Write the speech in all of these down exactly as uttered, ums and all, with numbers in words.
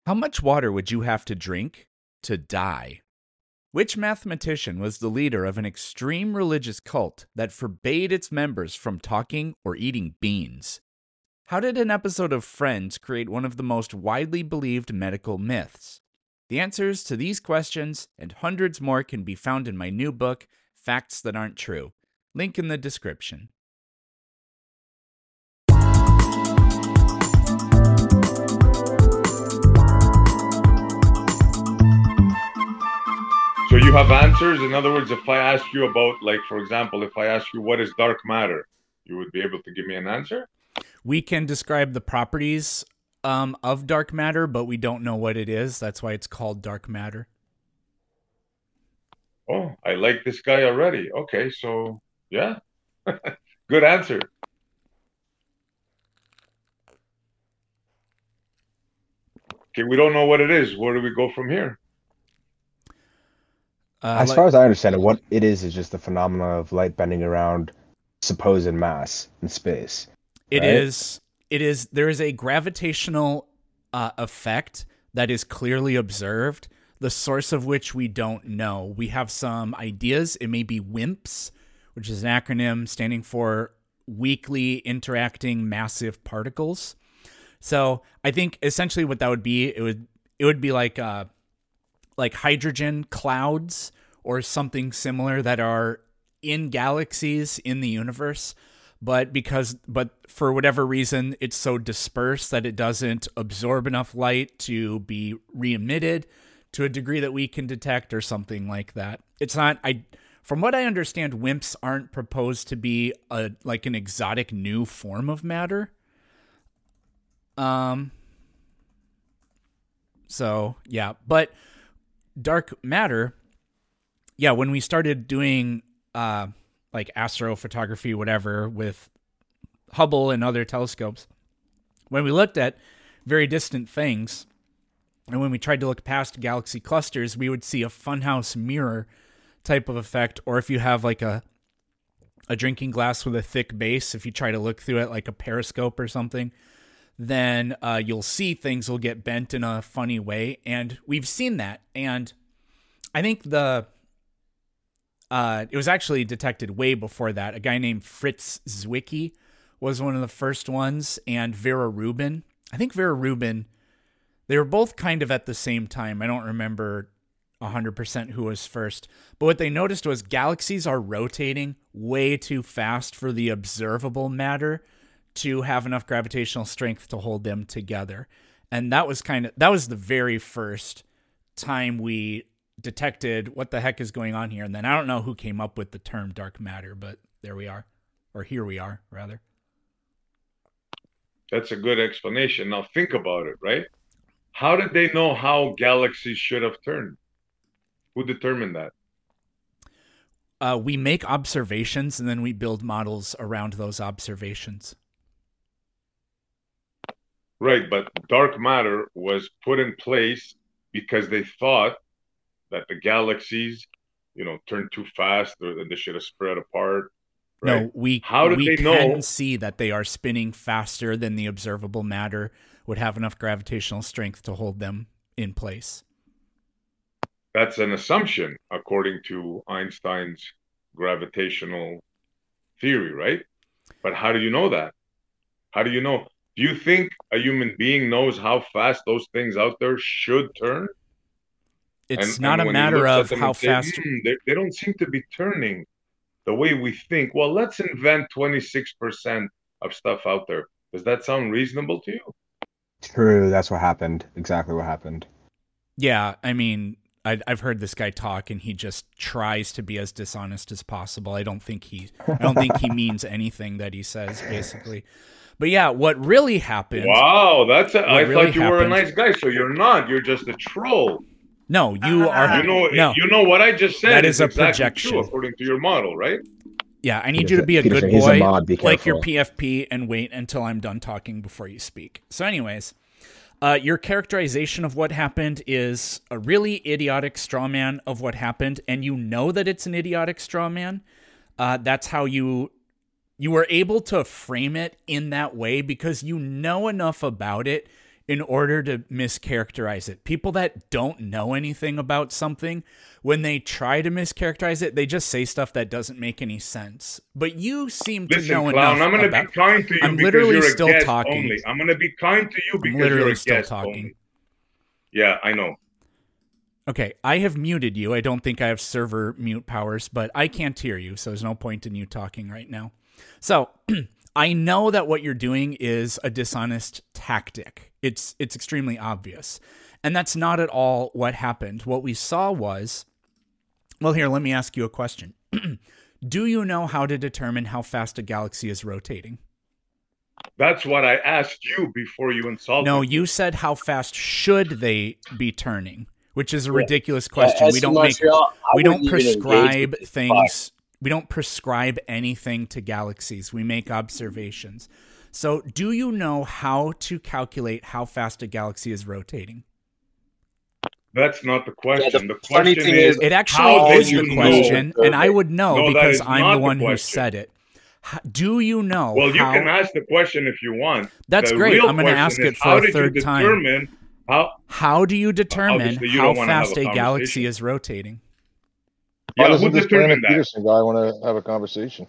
How much water would you have to drink to die? Which mathematician was the leader of an extreme religious cult that forbade its members from talking or eating beans? How did an episode of Friends create one of the most widely believed medical myths? The answers to these questions and hundreds more can be found in my new book, Facts That Aren't True. Link in the description. So you have answers? In other words, if I ask you about, like, for example, if I ask you what is dark matter, you would be able to give me an answer? We can describe the properties um, of dark matter, but we don't know what it is. That's why it's called dark matter. Oh, I like this guy already. Okay, so, yeah. Good answer. Okay, we don't know what it is. Where do we go from here? Uh, as like, far as I understand it, what it is is just the phenomena of light bending around supposed mass in space. It right? is. It is. There is a gravitational uh, effect that is clearly observed, the source of which we don't know. We have some ideas. It may be WIMPs, which is an acronym standing for Weakly Interacting Massive Particles. So I think essentially what that would be, it would it would be like uh, like hydrogen clouds or something similar that are in galaxies in the universe, but because but for whatever reason it's so dispersed that it doesn't absorb enough light to be re-emitted to a degree that we can detect or something like that. It's not I from what I understand, WIMPs aren't proposed to be a like an exotic new form of matter. Um so yeah, but dark matter, yeah, when we started doing uh, like astrophotography, whatever, with Hubble and other telescopes, when we looked at very distant things, and when we tried to look past galaxy clusters, we would see a funhouse mirror type of effect, or if you have like a a drinking glass with a thick base, if you try to look through it like a periscope or something, then uh, you'll see things will get bent in a funny way. And we've seen that. And I think the uh, it was actually detected way before that. A guy named Fritz Zwicky was one of the first ones, and Vera Rubin. I think Vera Rubin, they were both kind of at the same time. I don't remember one hundred percent who was first. But what they noticed was galaxies are rotating way too fast for the observable matter to have enough gravitational strength to hold them together. And that was kind of, that was the very first time we detected what the heck is going on here. And then I don't know who came up with the term dark matter, but there we are, or here we are, rather. That's a good explanation. Now think about it, right? How did they know how galaxies should have turned? Who determined that? Uh, we make observations and then we build models around those observations. Right, but dark matter was put in place because they thought that the galaxies, you know, turned too fast or that they should have spread apart. Right? No, we How did we they can know? see that they are spinning faster than the observable matter would have enough gravitational strength to hold them in place. That's an assumption according to Einstein's gravitational theory, right? But how do you know that? How do you know? Do you think a human being knows how fast those things out there should turn? It's and, not and a matter of how say, fast. Hmm, they, they don't seem to be turning the way we think. Well, let's invent twenty-six percent of stuff out there. Does that sound reasonable to you? True. That's what happened. Exactly what happened. Yeah. I mean, I, I've heard this guy talk and he just tries to be as dishonest as possible. I don't think he, I don't think he means anything that he says, basically. But yeah, what really happened. Wow, that's a, I really thought you happened, were a nice guy, so you're not. You're just a troll. No, you are. You know, no, you know what I just said that is, is a exactly projection. true according to your model, right? Yeah, I need Peterson, you to be a Peterson, good he's a boy, mod, be like your careful. P F P, and wait until I'm done talking before you speak. So anyways, uh, your characterization of what happened is a really idiotic straw man of what happened, and you know that it's an idiotic straw man. Uh, that's how you you were able to frame it in that way because you know enough about it in order to mischaracterize it. People that don't know anything about something, when they try to mischaracterize it, they just say stuff that doesn't make any sense. But you seem Listen, to know clown, enough I'm going to about... be kind to you I'm because literally you're a still guest talking. only. I'm going to be kind to you I'm because literally you're a still guest talking. only. Yeah, I know. Okay, I have muted you. I don't think I have server mute powers, but I can't hear you, so there's no point in you talking right now. So, I know that what you're doing is a dishonest tactic. It's it's extremely obvious. And that's not at all what happened. What we saw was, well, here, let me ask you a question. Do you know how to determine how fast a galaxy is rotating? That's what I asked you before you insulted No, me. you said how fast should they be turning, which is a Yeah. ridiculous question. Yeah, we don't Montreal, make I we don't wouldn't even engage prescribe with this things. We don't prescribe anything to galaxies. We make observations. So, do you know how to calculate how fast a galaxy is rotating? That's not the question. Yeah, the the funny question thing is, is, It how actually did is you the know? question, and I would know No, that because is I'm not the the one who question. said it. H- Do you know Well, you how... can ask the question if you want. That's the great. real I'm gonna question ask is, it for how a did third you time. determine how? How do you determine Obviously, you how don't wanna have fast a a galaxy conversation. is rotating? Why Yeah, who doesn't this Planet determined that? Peterson guy want to have a conversation?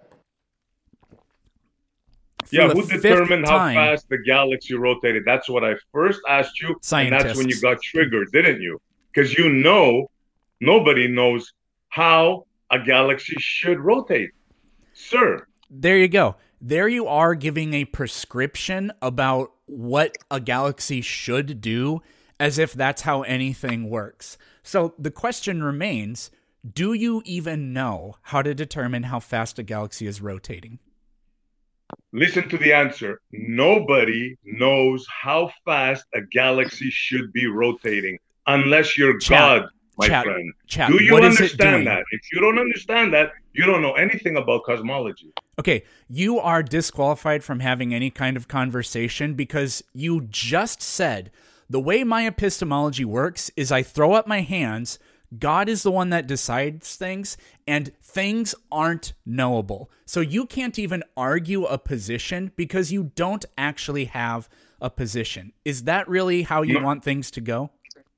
For Yeah, the who fifth determined how time- fast the galaxy rotated? That's what I first asked you, and that's when you Scientists. got triggered, didn't you? Because you know, nobody knows how a galaxy should rotate, sir. There you go. There you are giving a prescription about what a galaxy should do as if that's how anything works. So the question remains, do you even know how to determine how fast a galaxy is rotating? Listen to the answer. Nobody knows how fast a galaxy should be rotating unless you're Chat, God, my chat, friend. chat, Do you what is it understand doing? that? If you don't understand that, you don't know anything about cosmology. Okay, you are disqualified from having any kind of conversation because you just said the way my epistemology works is I throw up my hands, God is the one that decides things, and things aren't knowable. So you can't even argue a position because you don't actually have a position. Is that really how you No. want things to go?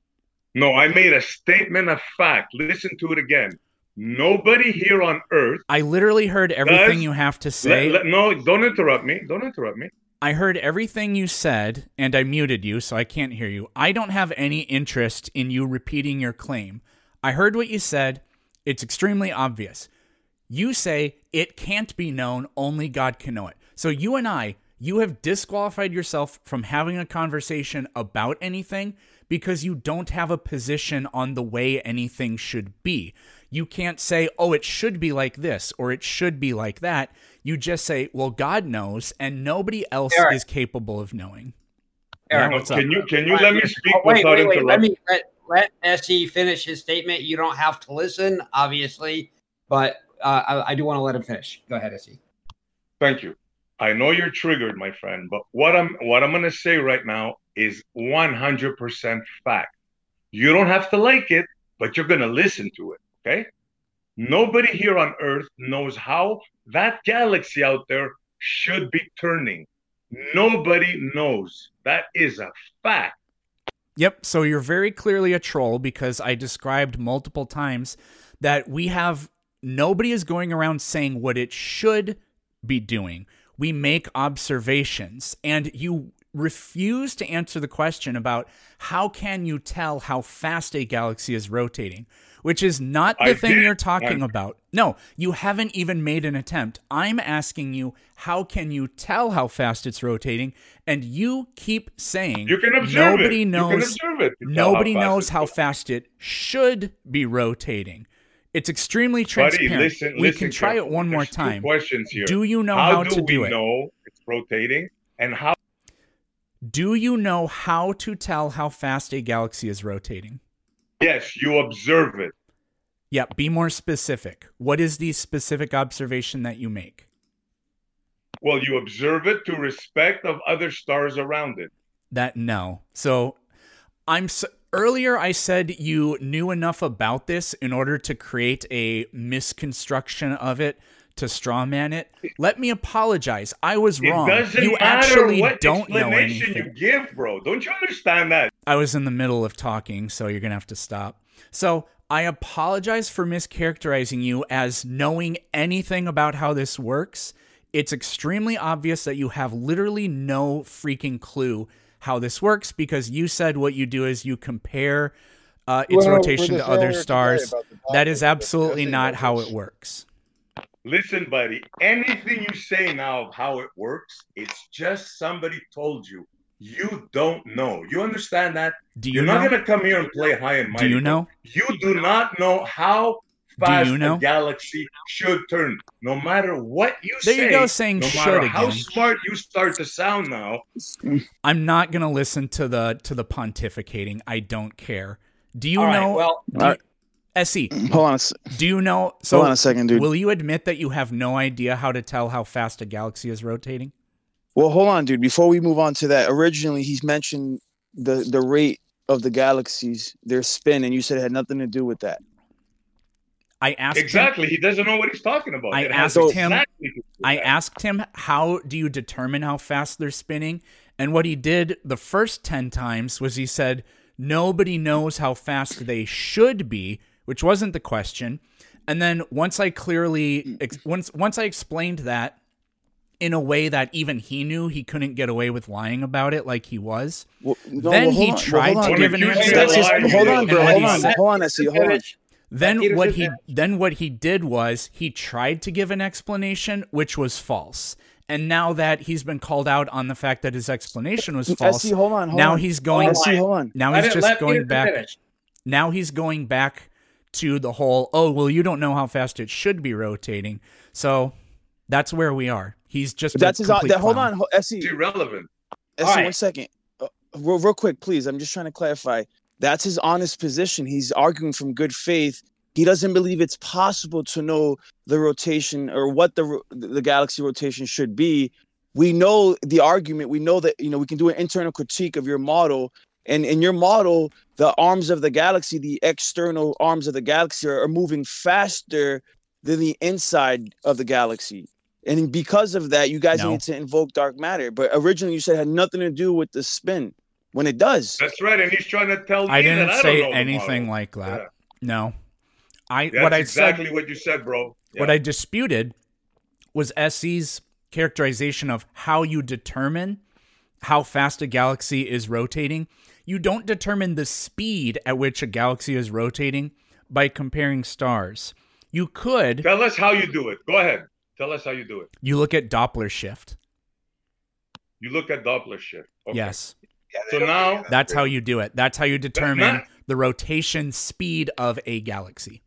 No, I made a statement of fact. Listen to it again. Nobody here on Earth. I literally heard everything Does- you have to say. Let, let, no, don't interrupt me. Don't interrupt me. I heard everything you said, and I muted you, so I can't hear you. I don't have any interest in you repeating your claim. I heard what you said. It's extremely obvious. You say it can't be known, only God can know it. So you and I, you have disqualified yourself from having a conversation about anything because you don't have a position on the way anything should be. You can't say, oh, it should be like this, or it should be like that. You just say, well, God knows, and nobody else Eric. is capable of knowing. Eric, Yeah, what's up? Can you can you let me speak Oh, wait, without wait, wait. Let interrupting? me let let S E finish his statement. You don't have to listen, obviously, but uh, I, I do want to let him finish. Go ahead, S E. Thank you. I know you're triggered, my friend, but what I'm what I'm going to say right now is one hundred percent fact. You don't have to like it, but you're going to listen to it, okay? Nobody here on Earth knows how that galaxy out there should be turning. Nobody knows. That is a fact. Yep, so you're very clearly a troll because I described multiple times that we have nobody is going around saying what it should be doing. We make observations, and you refuse to answer the question about how can you tell how fast a galaxy is rotating, which is not the I thing did. you're talking I- about. No, you haven't even made an attempt. I'm asking you, how can you tell how fast it's rotating? And you keep saying You can observe nobody it. knows You can observe it to tell nobody how fast knows it's how going. fast it should be rotating. It's extremely Buddy, transparent. listen, we listen can try it carefully. one more There's two time. questions here. Do you know how, how do to we do it? know it's rotating, and how? Do you know how to tell how fast a galaxy is rotating? Yes, you observe it. Yeah, be more specific. What is the specific observation that you make? Well, you observe it to respect of other stars around it. That no. So I'm s earlier I said you knew enough about this in order to create a misconstruction of it to straw man it. Let me apologize. I was It wrong. doesn't You matter actually what don't know explanation anything. you give, bro. Don't you understand that? I was in the middle of talking, so you're going to have to stop. So I apologize for mischaracterizing you as knowing anything about how this works. It's extremely obvious that you have literally no freaking clue how this works because you said what you do is you compare uh, its Well, rotation we're to just other here today stars. about the That topic is we're absolutely discussing not about how this. it works. Listen, buddy, anything you say now of how it works, it's just somebody told you. You don't know. You understand that? Do you You're not know? going to come here and play high and mighty. Do you bro. know? You do not know how Do fast you know? a galaxy should turn. No matter what you There say, you go, saying no should matter how again. smart you start to sound now, I'm not going to listen to the to the pontificating. I don't care. Do you All right, know? well- do you, S E, Hold on a se- do you know? So Hold on a second, dude. Will you admit that you have no idea how to tell how fast a galaxy is rotating? Well, hold on, dude. Before we move on to that, originally he's mentioned the the rate of the galaxies, their spin, and you said it had nothing to do with that. I asked him. exactly, he doesn't know what he's talking about. I It has asked him- exactly to do with I that. asked him, how do you determine how fast they're spinning? And what he did the first ten times was he said, nobody knows how fast they should be, which wasn't the question. And then once I clearly, ex- once once I explained that in a way that even he knew he couldn't get away with lying about it like he was, Well, no, then well, he hold on. Well, tried hold to on. give an When you answer. say That's just, lie, hold on, and bro. what Hold he on. said- Hold on, Essie. Hold on. Finish. Then Peter what said he that. then what he did was he tried to give an explanation which was false. And now that he's been called out on the fact that his explanation was false, Essie, hold on. Hold now on. he's going Essie, hold on. now Let he's it- just let going Peter back finish. now he's going back to the whole, oh, well, you don't know how fast it should be rotating. So that's where we are. He's just But that's a his. complete That, hold clown. on, ho- Essie. It's irrelevant. Essie, All right. one second. Uh, real, real quick, please. I'm just trying to clarify. That's his honest position. He's arguing from good faith. He doesn't believe it's possible to know the rotation or what the ro- the galaxy rotation should be. We know the argument. We know that, you know, we can do an internal critique of your model. And in your model, the arms of the galaxy, the external arms of the galaxy are, are moving faster than the inside of the galaxy. And because of that, you guys No. need to invoke dark matter. But originally you said it had nothing to do with the spin when it does. That's right, and he's trying to tell me I didn't that I say don't know the anything model. like that. Yeah. No. I That's what I exactly said what you said, bro. what Yeah. I disputed was Essie's characterization of how you determine how fast a galaxy is rotating. You don't determine the speed at which a galaxy is rotating by comparing stars. You could, Tell us how you do it. Go ahead. Tell us how you do it. you look at Doppler shift. You look at Doppler shift. Okay. Yes. So now, That's how you do it. That's how you determine not- the rotation speed of a galaxy.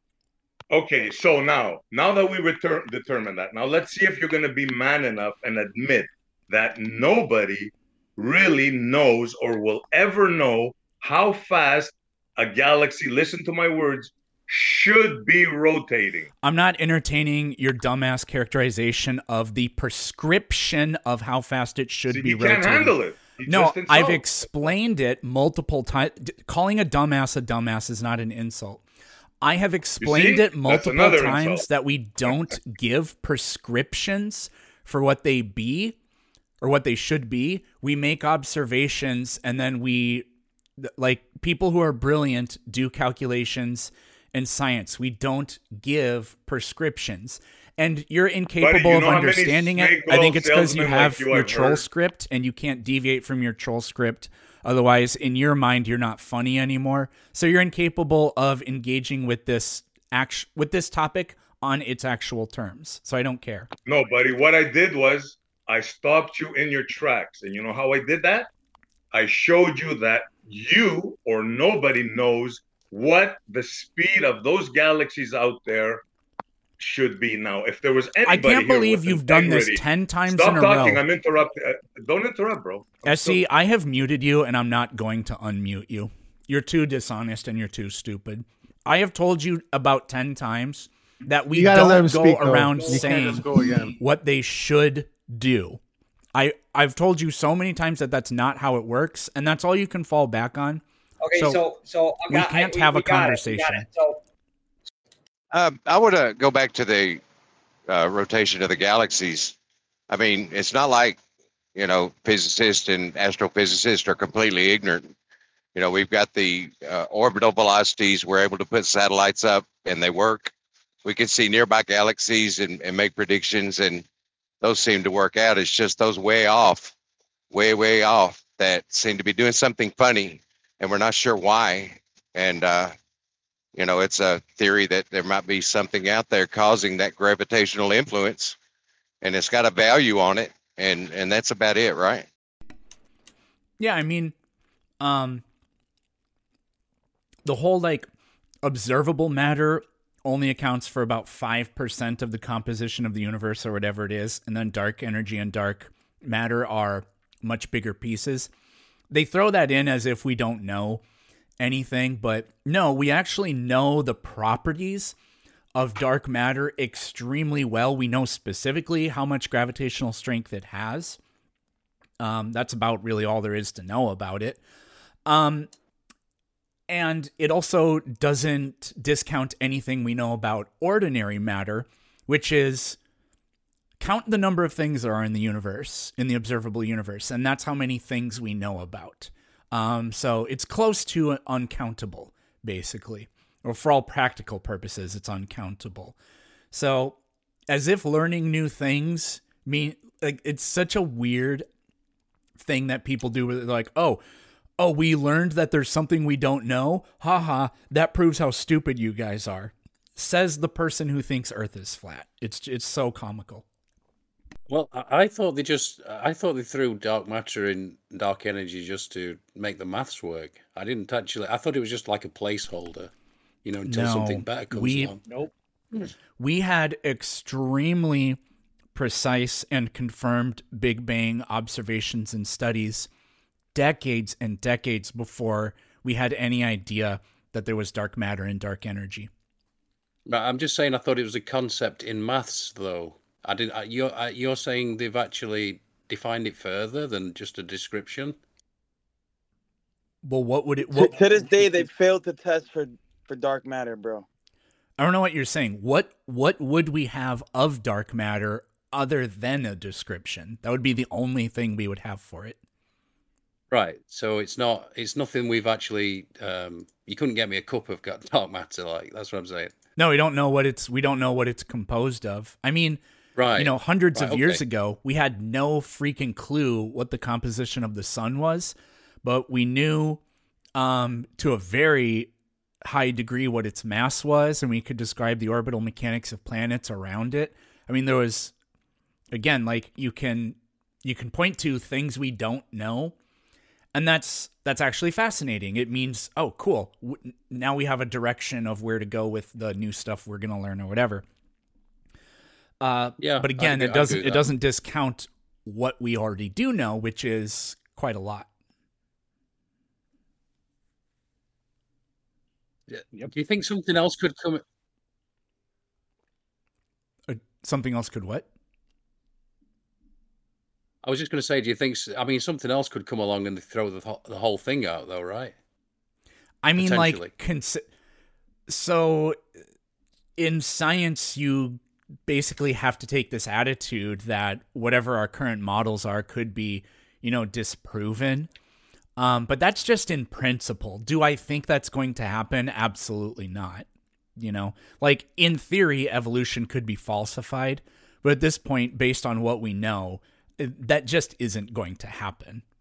okay. So now, now that we return determine that, now let's see if you're going to be man enough and admit that nobody really knows or will ever know how fast a galaxy, listen to my words, should be rotating. I'm not entertaining your dumbass characterization of the prescription of how fast it should See, be he rotating. can't handle it. He No, just I've insults. explained it multiple times. Calling a dumbass a dumbass is not an insult. I have explained see? it That's multiple another times insult. that we don't give prescriptions for what they be or what they should be. We make observations and then we, like people who are brilliant, do calculations in science. We don't give prescriptions. And you're incapable you of know how many understanding it. snake I think oil it's because you salesmen like have you your I've troll heard? script and you can't deviate from your troll script. Otherwise, in your mind, you're not funny anymore. So you're incapable of engaging with this act- with this topic on its actual terms. So I don't care. No, buddy. What I did was I stopped you in your tracks. And you know how I did that? I showed you that you or nobody knows what the speed of those galaxies out there should be. Now, if there was anybody I can't here believe with you've done this integrity- ten times Stop in a talking. row. I'm interrupting. Uh, don't interrupt, bro. I'm Essie, I have muted you and I'm not going to unmute you. You're too dishonest and you're too stupid. I have told you about ten times that we You gotta let don't him go speak, though. around You can't saying just go again. what they should do. I, I've told you so many times that that's not how it works, and that's all you can fall back on. Okay, So, so so, I we got- can't I- have a got it, we got conversation. it. So Um, I want to go back to the uh, rotation of the galaxies. I mean, it's not like, you know, physicists and astrophysicists are completely ignorant. You know, we've got the uh, orbital velocities. We're able to put satellites up and they work. We can see nearby galaxies and, and make predictions, and those seem to work out. It's just those way off, way, way off that seem to be doing something funny, and we're not sure why. And, uh, you know, it's a theory that there might be something out there causing that gravitational influence, and it's got a value on it, and, and that's about it, right? Yeah, I mean, um, the whole, like, observable matter only accounts for about five percent of the composition of the universe or whatever it is, and then dark energy and dark matter are much bigger pieces. They throw that in as if we don't know anything, but no, we actually know the properties of dark matter extremely well. We know specifically how much gravitational strength it has. Um, that's about really all there is to know about it. Um, and it also doesn't discount anything we know about ordinary matter, which is count the number of things there are in the universe, in the observable universe, and that's how many things we know about. Um, so it's close to uncountable, basically. Or for all practical purposes, it's uncountable. So as if learning new things mean, like, it's such a weird thing that people do where they're like, oh, oh, we learned that there's something we don't know. Haha, that proves how stupid you guys are. Says the person who thinks Earth is flat. It's it's so comical. Well, I I thought they just, I thought they threw dark matter in dark energy just to make the maths work. I didn't actually, I thought it was just like a placeholder, you know, until No, something better comes we- along. Nope. We had extremely precise and confirmed Big Bang observations and studies decades and decades before we had any idea that there was dark matter and dark energy. But I'm just saying, I thought it was a concept in maths, though. I didn't. I- You're I- you're saying they've actually defined it further than just a description. Well, what would it... To, What, to this day, they failed to test for for dark matter, bro. I don't know what you're saying. What What would we have of dark matter other than a description? That would be the only thing we would have for it. Right. So it's not. It's nothing we've actually. Um, you couldn't get me a cup of got- dark matter. Like that's what I'm saying. No, we don't know what it's we don't know what it's composed of. I mean, Right. you know, hundreds Right, of years okay. ago, we had no freaking clue what the composition of the sun was, but we knew um, to a very high degree what its mass was, and we could describe the orbital mechanics of planets around it. I mean, there was, again, like you can you can point to things we don't know, and that's that's actually fascinating. It means, oh, cool. W- now we have a direction of where to go with the new stuff we're going to learn or whatever. Uh, Yeah, but I again, agree- it I doesn't agree it with that. doesn't discount what we already do know, which is quite a lot. Yeah. Do you think something else could come? Uh, something else could what? I was just going to say, do you think? s- I mean, something else could come along and throw the whole- the whole thing out, though, right? I mean, Potentially. like, consi- so in science, you basically have to take this attitude that whatever our current models are could be, you know, disproven. Um, but that's just in principle. Do I think that's going to happen? Absolutely not. You know, like in theory, evolution could be falsified, but at this point, based on what we know, it- that just isn't going to happen.